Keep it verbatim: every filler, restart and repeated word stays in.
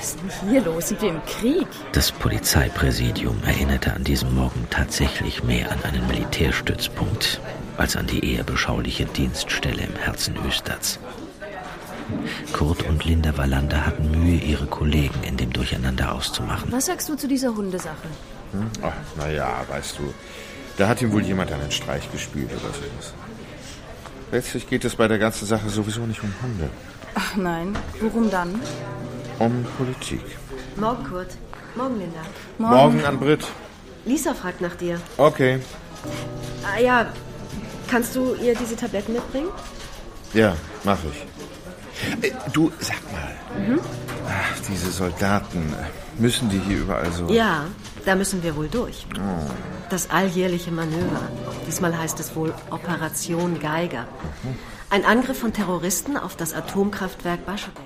Was ist denn hier los? Sind wir im Krieg? Das Polizeipräsidium erinnerte an diesem Morgen tatsächlich mehr an einen Militärstützpunkt als an die eher beschauliche Dienststelle im Herzen Östads. Kurt und Linda Wallander hatten Mühe, ihre Kollegen in dem Durcheinander auszumachen. Was sagst du zu dieser Hundesache? Hm? Ach, naja, weißt du, da hat ihm wohl jemand einen Streich gespielt oder sowas. Letztlich geht es bei der ganzen Sache sowieso nicht um Hunde. Ach nein, worum dann? Um Politik. Morgen, Kurt. Morgen, Linda. Morgen, Morgen an Britt. Lisa fragt nach dir. Okay. Ah ja, kannst du ihr diese Tabletten mitbringen? Ja, mach ich. Äh, du, sag mal. Mhm. Ach, diese Soldaten, müssen die hier überall so... Ja, da müssen wir wohl durch. Oh. Das alljährliche Manöver. Diesmal heißt es wohl Operation Geiger. Mhm. Ein Angriff von Terroristen auf das Atomkraftwerk Baschebek.